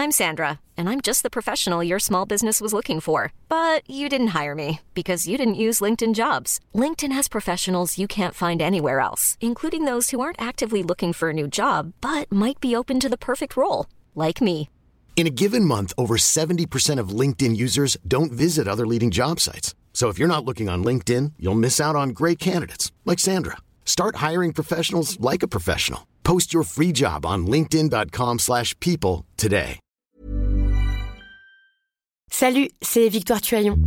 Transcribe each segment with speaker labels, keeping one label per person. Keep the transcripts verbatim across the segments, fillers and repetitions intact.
Speaker 1: I'm Sandra, and I'm just the professional your small business was looking for. But you didn't hire me because you didn't use LinkedIn Jobs. LinkedIn has professionals you can't find anywhere else, including those who aren't actively looking for a new job, but might be open to the perfect role, like me.
Speaker 2: In a given month, over seventy percent of LinkedIn users don't visit other leading job sites. So if you're not looking on LinkedIn, you'll miss out on great candidates like Sandra. Start hiring professionals like a professional. Post your free job on linkedin.com slash people today.
Speaker 3: Salut, c'est Victoire Tuaillon.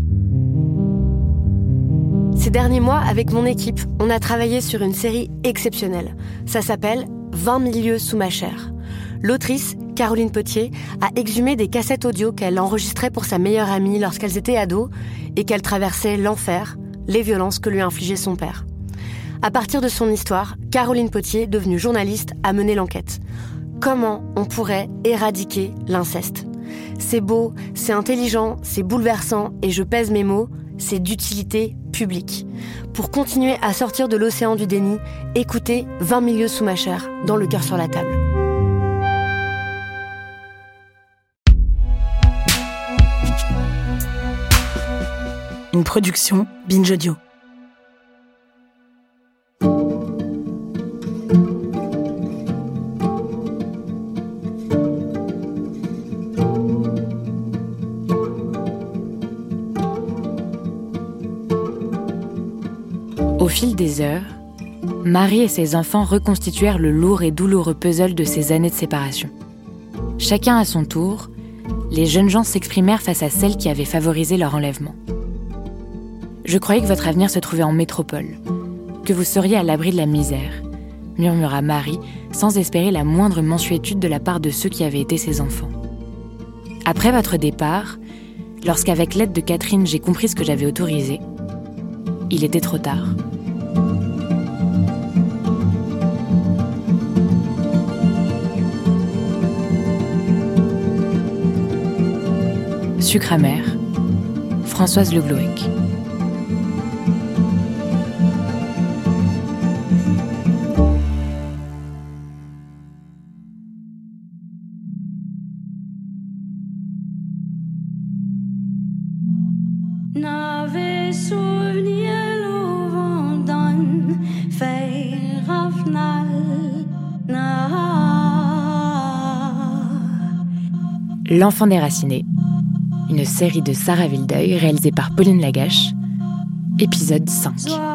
Speaker 3: Ces derniers mois, avec mon équipe, on a travaillé sur une série exceptionnelle. Ça s'appelle « vingt mille lieues sous ma chair ». L'autrice, Caroline Potier, a exhumé des cassettes audio qu'elle enregistrait pour sa meilleure amie lorsqu'elles étaient ados et qu'elle traversait l'enfer, les violences que lui infligeait son père. À partir de son histoire, Caroline Potier, devenue journaliste, a mené l'enquête. Comment on pourrait éradiquer l'inceste ? C'est beau, c'est intelligent, c'est bouleversant et je pèse mes mots, c'est d'utilité publique. Pour continuer à sortir de l'océan du déni, écoutez vingt mille lieues sous ma chair, dans Le cœur sur la table.
Speaker 4: Une production Binge Audio. Au fil des heures, Marie et ses enfants reconstituèrent le lourd et douloureux puzzle de ces années de séparation. Chacun à son tour, les jeunes gens s'exprimèrent face à celle qui avait favorisé leur enlèvement. « Je croyais que votre avenir se trouvait en métropole, que vous seriez à l'abri de la misère », murmura Marie, sans espérer la moindre mansuétude de la part de ceux qui avaient été ses enfants. Après votre départ, lorsqu'avec l'aide de Catherine j'ai compris ce que j'avais autorisé, il était trop tard. Sucre amer, Françoise Le Gloec. L'enfant déraciné, une série de Sarah Vildeuil réalisée par Pauline Lagache, épisode cinq.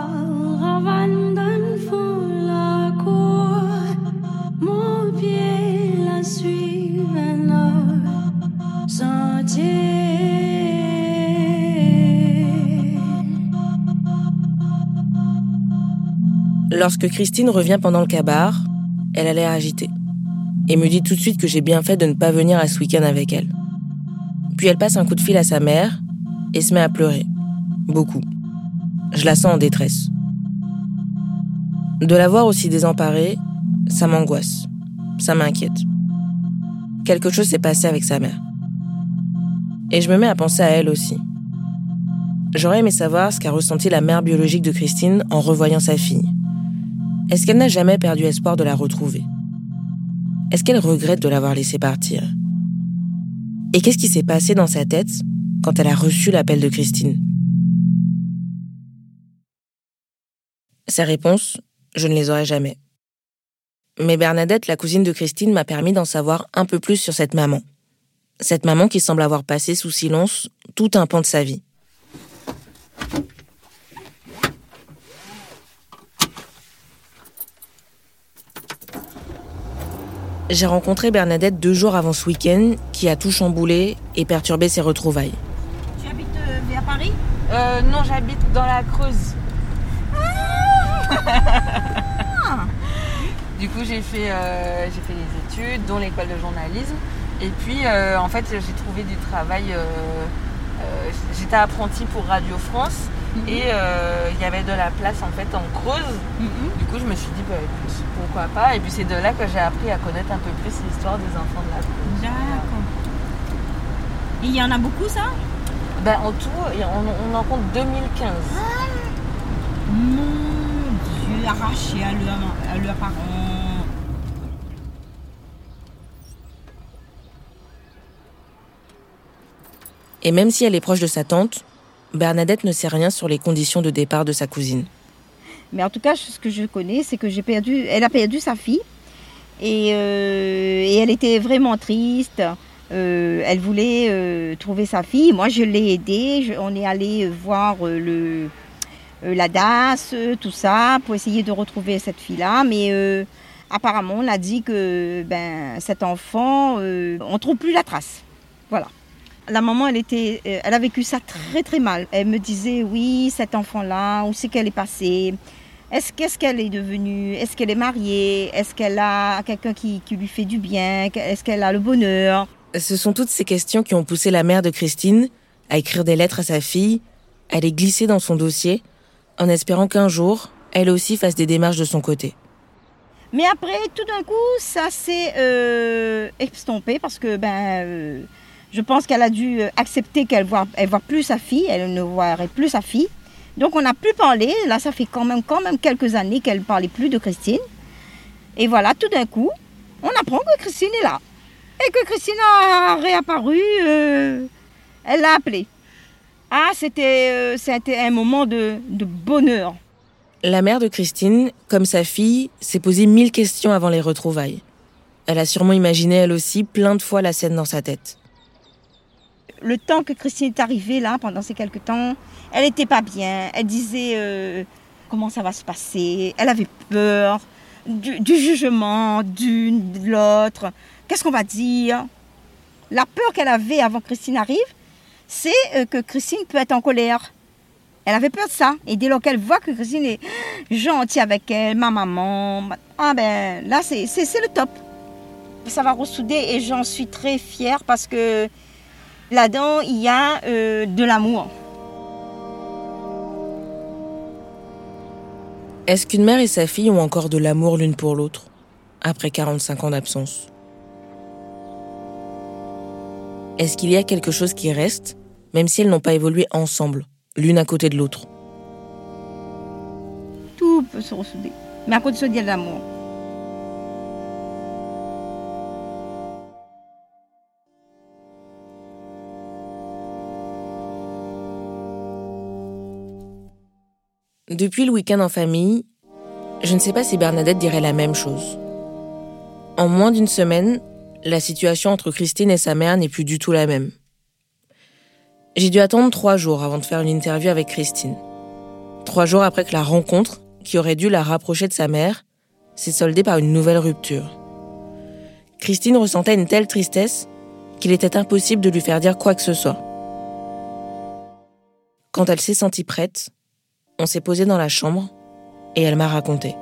Speaker 5: Lorsque Christine revient pendant le kabar, elle a l'air agitée et me dit tout de suite que j'ai bien fait de ne pas venir à ce week-end avec elle. Puis elle passe un coup de fil à sa mère et se met à pleurer. Beaucoup. Je la sens en détresse. De la voir aussi désemparée, ça m'angoisse. Ça m'inquiète. Quelque chose s'est passé avec sa mère. Et je me mets à penser à elle aussi. J'aurais aimé savoir ce qu'a ressenti la mère biologique de Christine en revoyant sa fille. Est-ce qu'elle n'a jamais perdu espoir de la retrouver ? Est-ce qu'elle regrette de l'avoir laissée partir ? Et qu'est-ce qui s'est passé dans sa tête quand elle a reçu l'appel de Christine ? Ces réponses, je ne les aurai jamais. Mais Bernadette, la cousine de Christine, m'a permis d'en savoir un peu plus sur cette maman. Cette maman qui semble avoir passé sous silence tout un pan de sa vie. J'ai rencontré Bernadette deux jours avant ce week-end qui a tout chamboulé et perturbé ses retrouvailles.
Speaker 6: Tu habites euh, vers Paris ?
Speaker 5: Euh, non, j'habite dans la Creuse.
Speaker 6: Ah
Speaker 5: Du coup, j'ai fait, euh, j'ai fait des études, dont l'école de journalisme. Et puis, euh, en fait, j'ai trouvé du travail. Euh, euh, j'étais apprentie pour Radio France. Mm-hmm. Et il euh, y avait de la place en fait en Creuse. Mm-hmm. Du coup, je me suis dit, bah, écoute, pourquoi pas. Et puis, c'est de là que j'ai appris à connaître un peu plus l'histoire des enfants de la Creuse.
Speaker 6: D'accord. Et il y en a beaucoup, ça ?
Speaker 5: Ben, en tout, on, on en compte deux mille quinze.
Speaker 6: Ah, mon Dieu, arrachés à leurs à leurs parents.
Speaker 5: Et même si elle est proche de sa tante, Bernadette ne sait rien sur les conditions de départ de sa cousine.
Speaker 6: Mais en tout cas, ce que je connais, c'est que j'ai perdu, elle a perdu sa fille. Et, euh, et elle était vraiment triste. Euh, elle voulait euh, trouver sa fille. Moi, je l'ai aidée. Je, on est allé voir euh, le, euh, la D A S, euh, tout ça, pour essayer de retrouver cette fille-là. Mais euh, apparemment, on a dit que ben, cet enfant, euh, on ne trouve plus la trace. Voilà. La maman, elle, était, elle a vécu ça très très mal. Elle me disait, oui, cet enfant-là, où c'est qu'elle est passée? Est-ce, qu'est-ce qu'elle est devenue? Est-ce qu'elle est mariée? Est-ce qu'elle a quelqu'un qui, qui lui fait du bien? Est-ce qu'elle a le bonheur?
Speaker 5: Ce sont toutes ces questions qui ont poussé la mère de Christine à écrire des lettres à sa fille, à les glisser dans son dossier, en espérant qu'un jour, elle aussi fasse des démarches de son côté.
Speaker 6: Mais après, tout d'un coup, ça s'est euh, estompé parce que... ben. Euh, Je pense qu'elle a dû accepter qu'elle ne voit, elle voit plus sa fille, elle ne verrait plus sa fille. Donc on n'a plus parlé, là ça fait quand même, quand même quelques années qu'elle ne parlait plus de Christine. Et voilà, tout d'un coup, on apprend que Christine est là. Et que Christine a réapparu, euh, elle l'a appelée. Ah, c'était, euh, c'était un moment de, de bonheur.
Speaker 5: La mère de Christine, comme sa fille, s'est posé mille questions avant les retrouvailles. Elle a sûrement imaginé elle aussi plein de fois la scène dans sa tête.
Speaker 6: Le temps que Christine est arrivée là, pendant ces quelques temps, elle n'était pas bien. Elle disait euh, comment ça va se passer. Elle avait peur du, du jugement d'une, de l'autre. Qu'est-ce qu'on va dire? La peur qu'elle avait avant que Christine arrive, c'est euh, que Christine peut être en colère. Elle avait peur de ça. Et dès lors qu'elle voit que Christine est gentille avec elle, ma maman, ah ben là c'est, c'est, c'est le top. Ça va ressouder et j'en suis très fière parce que là-dedans, il y a euh, de l'amour.
Speaker 5: Est-ce qu'une mère et sa fille ont encore de l'amour l'une pour l'autre, après quarante-cinq ans d'absence? Est-ce qu'il y a quelque chose qui reste, même si elles n'ont pas évolué ensemble, l'une à côté de l'autre?
Speaker 6: Tout peut se ressouder, mais à côté de ça, il y a de l'amour.
Speaker 5: Depuis le week-end en famille, je ne sais pas si Bernadette dirait la même chose. En moins d'une semaine, la situation entre Christine et sa mère n'est plus du tout la même. J'ai dû attendre trois jours avant de faire une interview avec Christine. Trois jours après que la rencontre, qui aurait dû la rapprocher de sa mère, s'est soldée par une nouvelle rupture. Christine ressentait une telle tristesse qu'il était impossible de lui faire dire quoi que ce soit. Quand elle s'est sentie prête, on s'est posé dans la chambre et elle m'a raconté.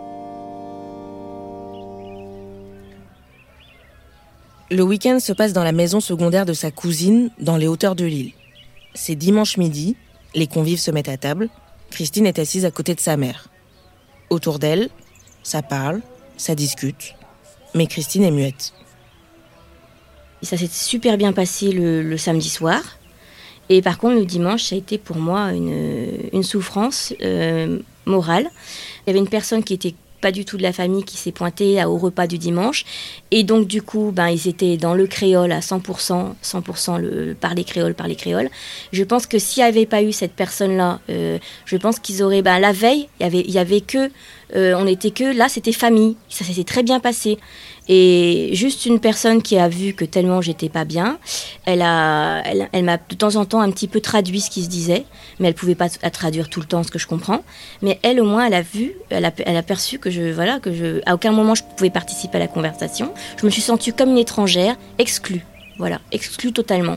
Speaker 5: Le week-end se passe dans la maison secondaire de sa cousine, dans les hauteurs de l'île. C'est dimanche midi, les convives se mettent à table. Christine est assise à côté de sa mère. Autour d'elle, ça parle, ça discute. Mais Christine est muette.
Speaker 7: Ça s'est super bien passé le, le samedi soir. Et par contre, le dimanche, ça a été pour moi une, une souffrance euh, morale. Il y avait une personne qui était pas du tout de la famille qui s'est pointée au repas du dimanche. Et donc, du coup, ben, ils étaient dans le créole à cent pour cent, cent pour cent le, parler créole, parler créole. Je pense que s'il n'y avait pas eu cette personne-là, euh, je pense qu'ils auraient... Ben, la veille, il y avait, il y avait que... Euh, on était que... Là, c'était famille. Ça s'est très bien passé. Et juste une personne qui a vu que tellement j'étais pas bien, elle, a, elle, elle m'a de temps en temps un petit peu traduit ce qui se disait, mais elle pouvait pas traduire tout le temps, ce que je comprends. Mais elle, au moins, elle a vu, elle a, elle a perçu que je, voilà, que je, à aucun moment je pouvais participer à la conversation. Je me suis sentie comme une étrangère, exclue, voilà, exclue totalement.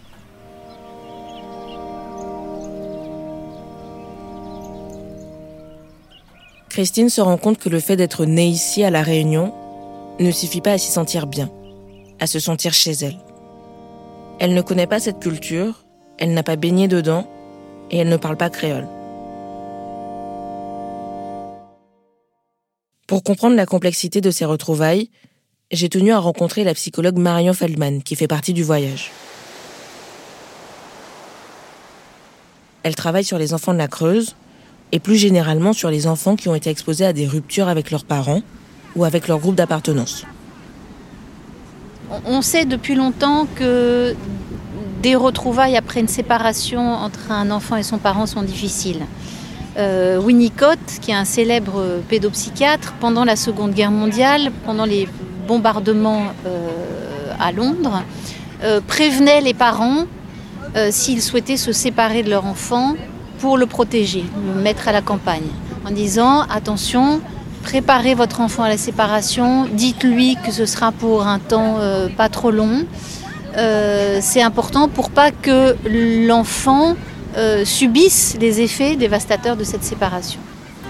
Speaker 5: Christine se rend compte que le fait d'être née ici, à La Réunion, ne suffit pas à s'y sentir bien, à se sentir chez elle. Elle ne connaît pas cette culture, elle n'a pas baigné dedans, et elle ne parle pas créole. Pour comprendre la complexité de ces retrouvailles, j'ai tenu à rencontrer la psychologue Marion Feldman, qui fait partie du voyage. Elle travaille sur les enfants de la Creuse, et plus généralement sur les enfants qui ont été exposés à des ruptures avec leurs parents, ou avec leur groupe d'appartenance.
Speaker 8: On sait depuis longtemps que des retrouvailles après une séparation entre un enfant et son parent sont difficiles. Euh, Winnicott, qui est un célèbre pédopsychiatre, pendant la Seconde Guerre mondiale, pendant les bombardements euh, à Londres, euh, prévenait les parents euh, s'ils souhaitaient se séparer de leur enfant pour le protéger, le mettre à la campagne, en disant « Attention, préparez votre enfant à la séparation, dites-lui que ce sera pour un temps euh, pas trop long. Euh, c'est important pour pas que l'enfant euh, subisse les effets dévastateurs de cette séparation. »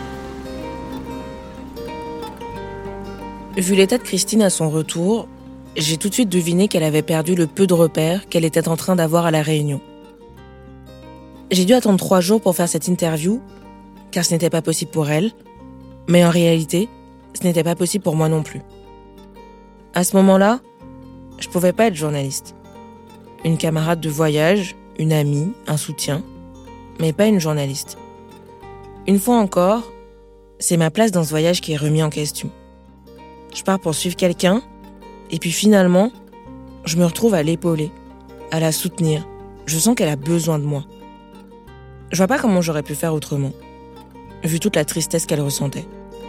Speaker 5: Vu l'état de Christine à son retour, j'ai tout de suite deviné qu'elle avait perdu le peu de repères qu'elle était en train d'avoir à La Réunion. J'ai dû attendre trois jours pour faire cette interview, car ce n'était pas possible pour elle, mais en réalité, ce n'était pas possible pour moi non plus. À ce moment-là, je pouvais pas être journaliste. Une camarade de voyage, une amie, un soutien, mais pas une journaliste. Une fois encore, c'est ma place dans ce voyage qui est remis en question. Je pars pour suivre quelqu'un, et puis finalement, je me retrouve à l'épauler, à la soutenir. Je sens qu'elle a besoin de moi. Je vois pas comment j'aurais pu faire autrement, vu toute la tristesse qu'elle ressentait.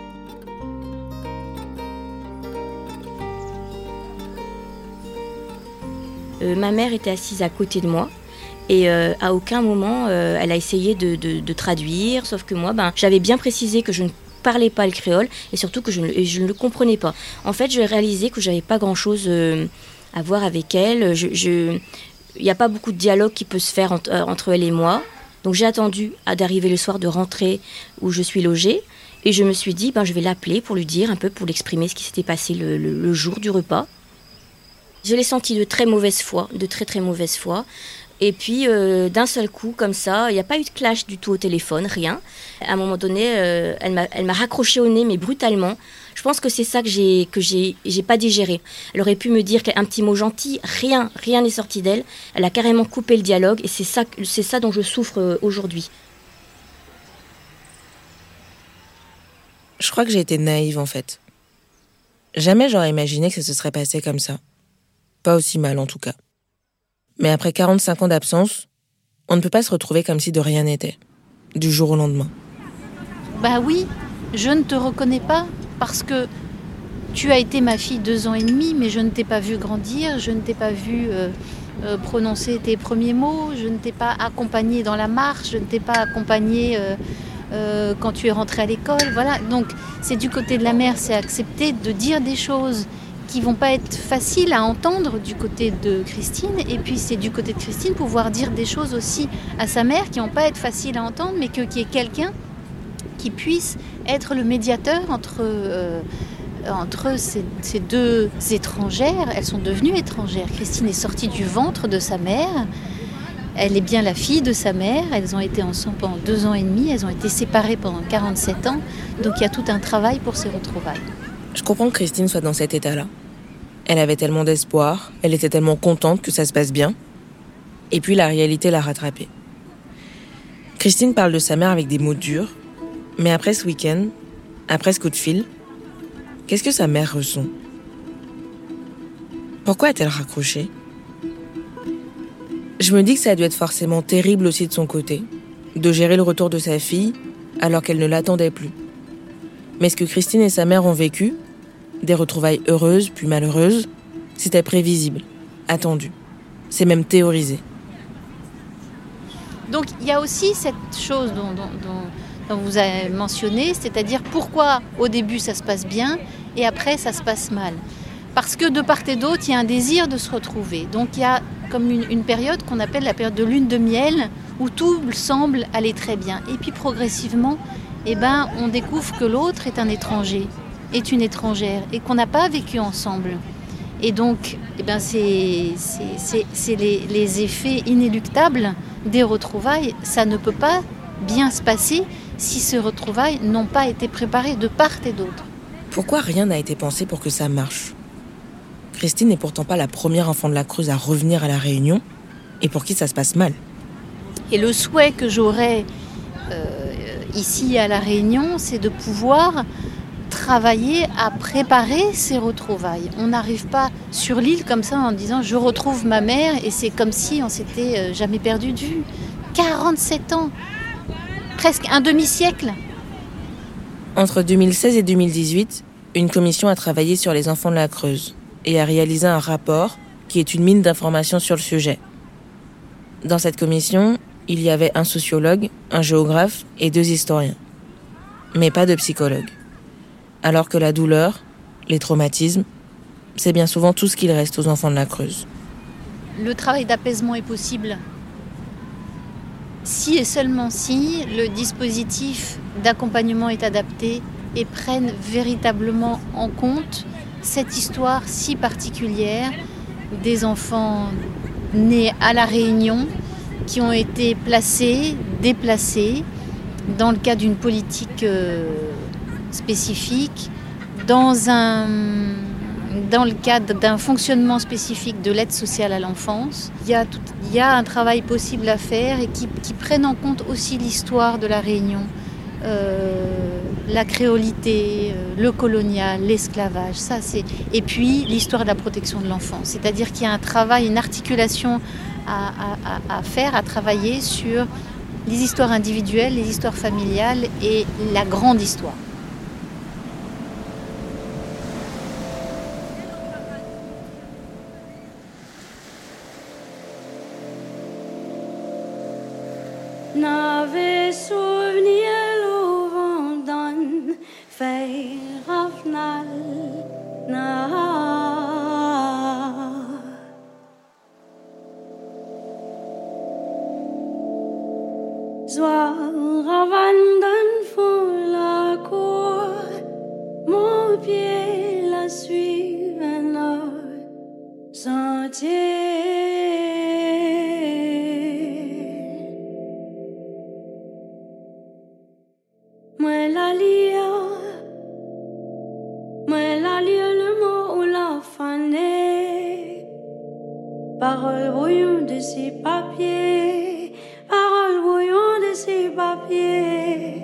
Speaker 7: Euh, ma mère était assise à côté de moi et euh, à aucun moment euh, elle a essayé de, de, de traduire, sauf que moi, ben, j'avais bien précisé que je ne parlais pas le créole et surtout que je ne, je ne le comprenais pas. En fait, je réalisais que j'avais pas grand-chose euh, à voir avec elle. Je, je, il n'y a pas beaucoup de dialogue qui peut se faire entre, euh, entre elle et moi. Donc j'ai attendu à d'arriver le soir, de rentrer où je suis logée. Et je me suis dit, ben, je vais l'appeler pour lui dire un peu, pour l'exprimer ce qui s'était passé le, le, le jour du repas. Je l'ai senti de très mauvaise foi, de très très mauvaise foi. Et puis euh, d'un seul coup, comme ça, il n'y a pas eu de clash du tout au téléphone, rien. À un moment donné, euh, elle m'a, elle m'a raccroché au nez, mais brutalement. Je pense que c'est ça que j'ai que j'ai, j'ai pas digéré. Elle aurait pu me dire un petit mot gentil, rien, rien n'est sorti d'elle. Elle a carrément coupé le dialogue et c'est ça, c'est ça dont je souffre aujourd'hui.
Speaker 5: Je crois que j'ai été naïve en fait. Jamais j'aurais imaginé que ça se serait passé comme ça. Pas aussi mal en tout cas. Mais après quarante-cinq ans d'absence, on ne peut pas se retrouver comme si de rien n'était, du jour au lendemain.
Speaker 8: Bah oui, je ne te reconnais pas parce que tu as été ma fille deux ans et demi, mais je ne t'ai pas vue grandir, je ne t'ai pas vue euh, euh, prononcer tes premiers mots, je ne t'ai pas accompagnée dans la marche, je ne t'ai pas accompagnée euh, euh, quand tu es rentrée à l'école. Voilà. Donc c'est du côté de la mère, c'est accepter de dire des choses qui vont pas être faciles à entendre du côté de Christine, et puis c'est du côté de Christine pouvoir dire des choses aussi à sa mère qui vont pas être faciles à entendre, mais que, qu'il y ait quelqu'un qui puisse être le médiateur entre, euh, entre ces, ces deux étrangères. Elles sont devenues étrangères. Christine est sortie du ventre de sa mère, elle est bien la fille de sa mère, elles ont été ensemble pendant deux ans et demi, elles ont été séparées pendant quarante-sept ans, donc il y a tout un travail pour ces retrouvailles.
Speaker 5: Je comprends que Christine soit dans cet état-là. Elle avait tellement d'espoir, elle était tellement contente que ça se passe bien. Et puis la réalité l'a rattrapée. Christine parle de sa mère avec des mots durs, mais après ce week-end, après ce coup de fil, qu'est-ce que sa mère ressent ? Pourquoi a-t-elle raccroché ? Je me dis que ça a dû être forcément terrible aussi de son côté, de gérer le retour de sa fille alors qu'elle ne l'attendait plus. Mais ce que Christine et sa mère ont vécu, des retrouvailles heureuses puis malheureuses, c'était prévisible, attendu. C'est même théorisé.
Speaker 8: Donc il y a aussi cette chose dont, dont, dont, dont vous avez mentionné, c'est-à-dire pourquoi au début ça se passe bien et après ça se passe mal. Parce que de part et d'autre, il y a un désir de se retrouver. Donc il y a comme une, une période qu'on appelle la période de lune de miel, où tout semble aller très bien. Et puis progressivement, eh ben, on découvre que l'autre est un étranger, est une étrangère, et qu'on n'a pas vécu ensemble. Et donc, eh ben, c'est, c'est, c'est, c'est les, les effets inéluctables des retrouvailles. Ça ne peut pas bien se passer si ces retrouvailles n'ont pas été préparées de part et d'autre.
Speaker 5: Pourquoi rien n'a été pensé pour que ça marche ? Christine n'est pourtant pas la première enfant de la Creuse à revenir à La Réunion, et pour qui ça se passe mal.
Speaker 8: Et le souhait que j'aurais euh, ici à La Réunion, c'est de pouvoir travailler à préparer ces retrouvailles. On n'arrive pas sur l'île comme ça en disant « je retrouve ma mère » et c'est comme si on s'était jamais perdu de vue. quarante-sept ans, presque un demi-siècle.
Speaker 5: Entre deux mille seize et deux mille dix-huit, une commission a travaillé sur les enfants de la Creuse et a réalisé un rapport qui est une mine d'informations sur le sujet. Dans cette commission, il y avait un sociologue, un géographe et deux historiens. Mais pas de psychologue. Alors que la douleur, les traumatismes, c'est bien souvent tout ce qu'il reste aux enfants de la Creuse.
Speaker 8: Le travail d'apaisement est possible si et seulement si le dispositif d'accompagnement est adapté et prenne véritablement en compte cette histoire si particulière des enfants nés à La Réunion qui ont été placés, déplacés dans le cadre d'une politique spécifique, dans, un, dans le cadre d'un fonctionnement spécifique de l'aide sociale à l'enfance. Il y a, tout, il y a un travail possible à faire et qui, qui prenne en compte aussi l'histoire de La Réunion, euh, la créolité, euh, le colonial, l'esclavage, ça c'est... et puis l'histoire de la protection de l'enfant. C'est-à-dire qu'il y a un travail, une articulation à, à, à faire, à travailler sur les histoires individuelles, les histoires familiales et la grande histoire.
Speaker 9: N'avais souvenir au vent donne fait rafnal na Soir ravandan font la cour mon pied la suit un sentier. Moi la lia, moi la lia le mot ou la fané. Parole brouillon de ces papiers, parole brouillon de ces papiers.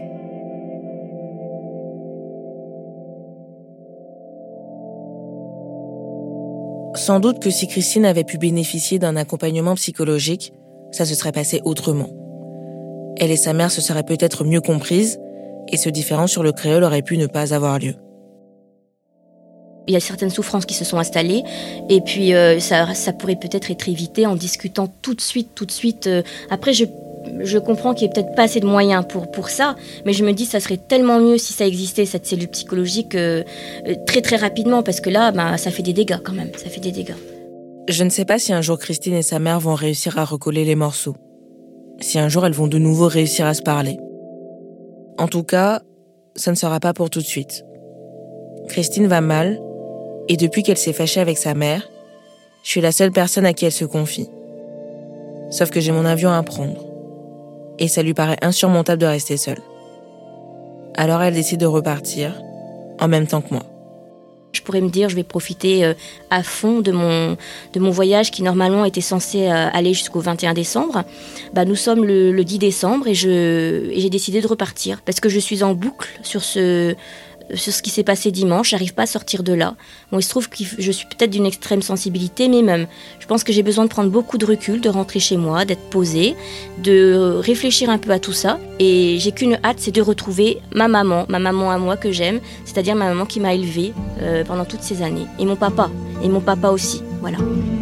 Speaker 5: Sans doute que si Christine avait pu bénéficier d'un accompagnement psychologique, ça se serait passé autrement. Elle et sa mère se seraient peut-être mieux comprises, et ce différend sur le créole aurait pu ne pas avoir lieu.
Speaker 7: Il y a certaines souffrances qui se sont installées et puis euh, ça, ça pourrait peut-être être évité en discutant tout de suite, tout de suite. Euh, après, je, je comprends qu'il n'y ait peut-être pas assez de moyens pour, pour ça, mais je me dis que ça serait tellement mieux si ça existait, cette cellule psychologique, euh, euh, très très rapidement, parce que là, bah, ça fait des dégâts quand même, ça fait des dégâts.
Speaker 5: Je ne sais pas si un jour Christine et sa mère vont réussir à recoller les morceaux. Si un jour elles vont de nouveau réussir à se parler. En tout cas, ça ne sera pas pour tout de suite. Christine va mal, et depuis qu'elle s'est fâchée avec sa mère, je suis la seule personne à qui elle se confie. Sauf que j'ai mon avion à prendre, et ça lui paraît insurmontable de rester seule. Alors elle décide de repartir, en même temps que moi.
Speaker 7: Je pourrais me dire, je vais profiter euh, à fond de mon, de mon voyage qui normalement était censé euh, aller jusqu'au vingt et un décembre. Bah, nous sommes le, le dix décembre et, je, et j'ai décidé de repartir parce que je suis en boucle sur ce, sur ce qui s'est passé dimanche. J'arrive pas à sortir de là. Bon, il se trouve que je suis peut-être d'une extrême sensibilité, mais même, je pense que j'ai besoin de prendre beaucoup de recul, de rentrer chez moi, d'être posée, de réfléchir un peu à tout ça. Et j'ai qu'une hâte, c'est de retrouver ma maman, ma maman à moi que j'aime, c'est-à-dire ma maman qui m'a élevée euh, pendant toutes ces années. Et mon papa, et mon papa aussi, voilà.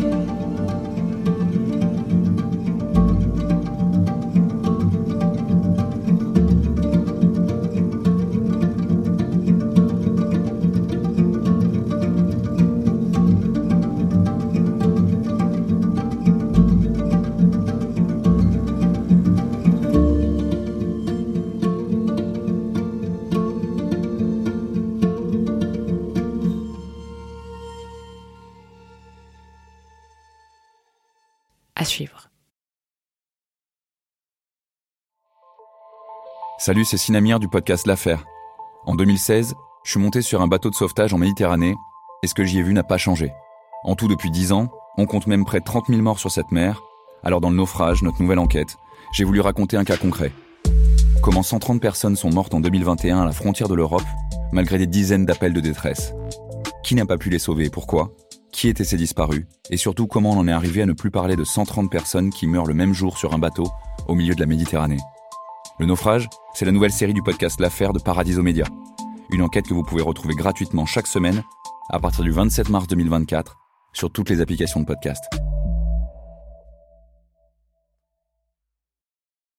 Speaker 4: À suivre.
Speaker 10: Salut, c'est Sinamir du podcast L'Affaire. En deux mille seize, je suis monté sur un bateau de sauvetage en Méditerranée et ce que j'y ai vu n'a pas changé. En tout, depuis dix ans, on compte même près de trente mille morts sur cette mer. Alors dans le naufrage, notre nouvelle enquête, j'ai voulu raconter un cas concret. Comment cent trente personnes sont mortes en deux mille vingt et un à la frontière de l'Europe, malgré des dizaines d'appels de détresse. Qui n'a pas pu les sauver et pourquoi ? Qui étaient ces disparus ? Et surtout, comment on en est arrivé à ne plus parler de cent trente personnes qui meurent le même jour sur un bateau au milieu de la Méditerranée ? Le naufrage, c'est la nouvelle série du podcast L'Affaire de Paradiso Média. Une enquête que vous pouvez retrouver gratuitement chaque semaine à partir du vingt-sept mars deux mille vingt-quatre sur toutes les applications de podcast.